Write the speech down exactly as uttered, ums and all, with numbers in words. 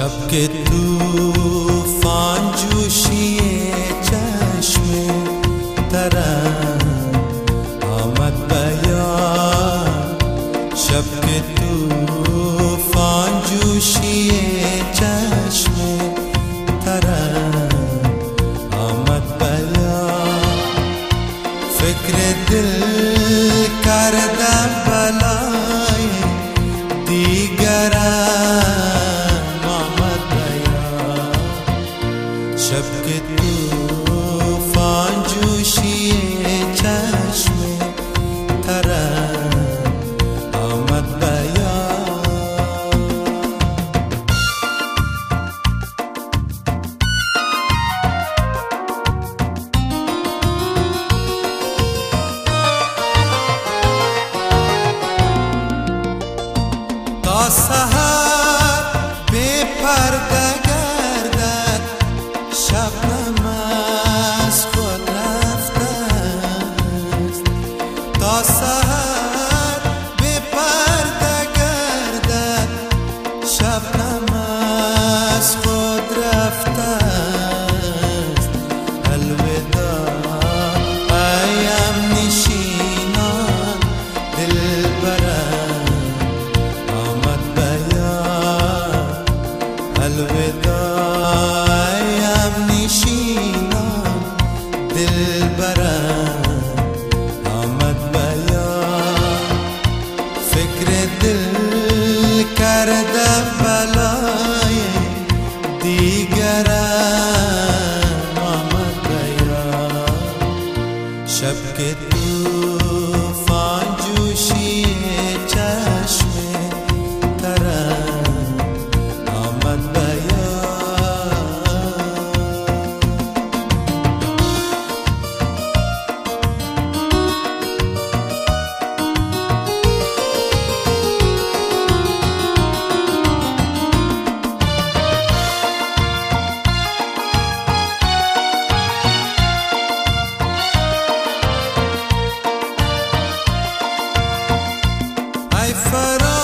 شب که طوفان جوشی چشم ترم آمد بیان، شب که طوفان جوشی چشم ترم آمد بیان، فکر دل کردم بلای دیگرم آمد بیان، شب که طوفان جوشی چشم ترم آمد بیان. تا سحر بی پرده گردد شبنم از خود رفته است، تا سحر بی پرده گردد شبنم از خود رفته است، الوداع ایم نشینان دلبرم آمد بیان، الوداع ایم نشینان دلبرم آمد بیان، فکر دل کرده بلای دیگرم آمد بیان، شب که طوفان جوشی چشم ترم آمد بیان. ای فرا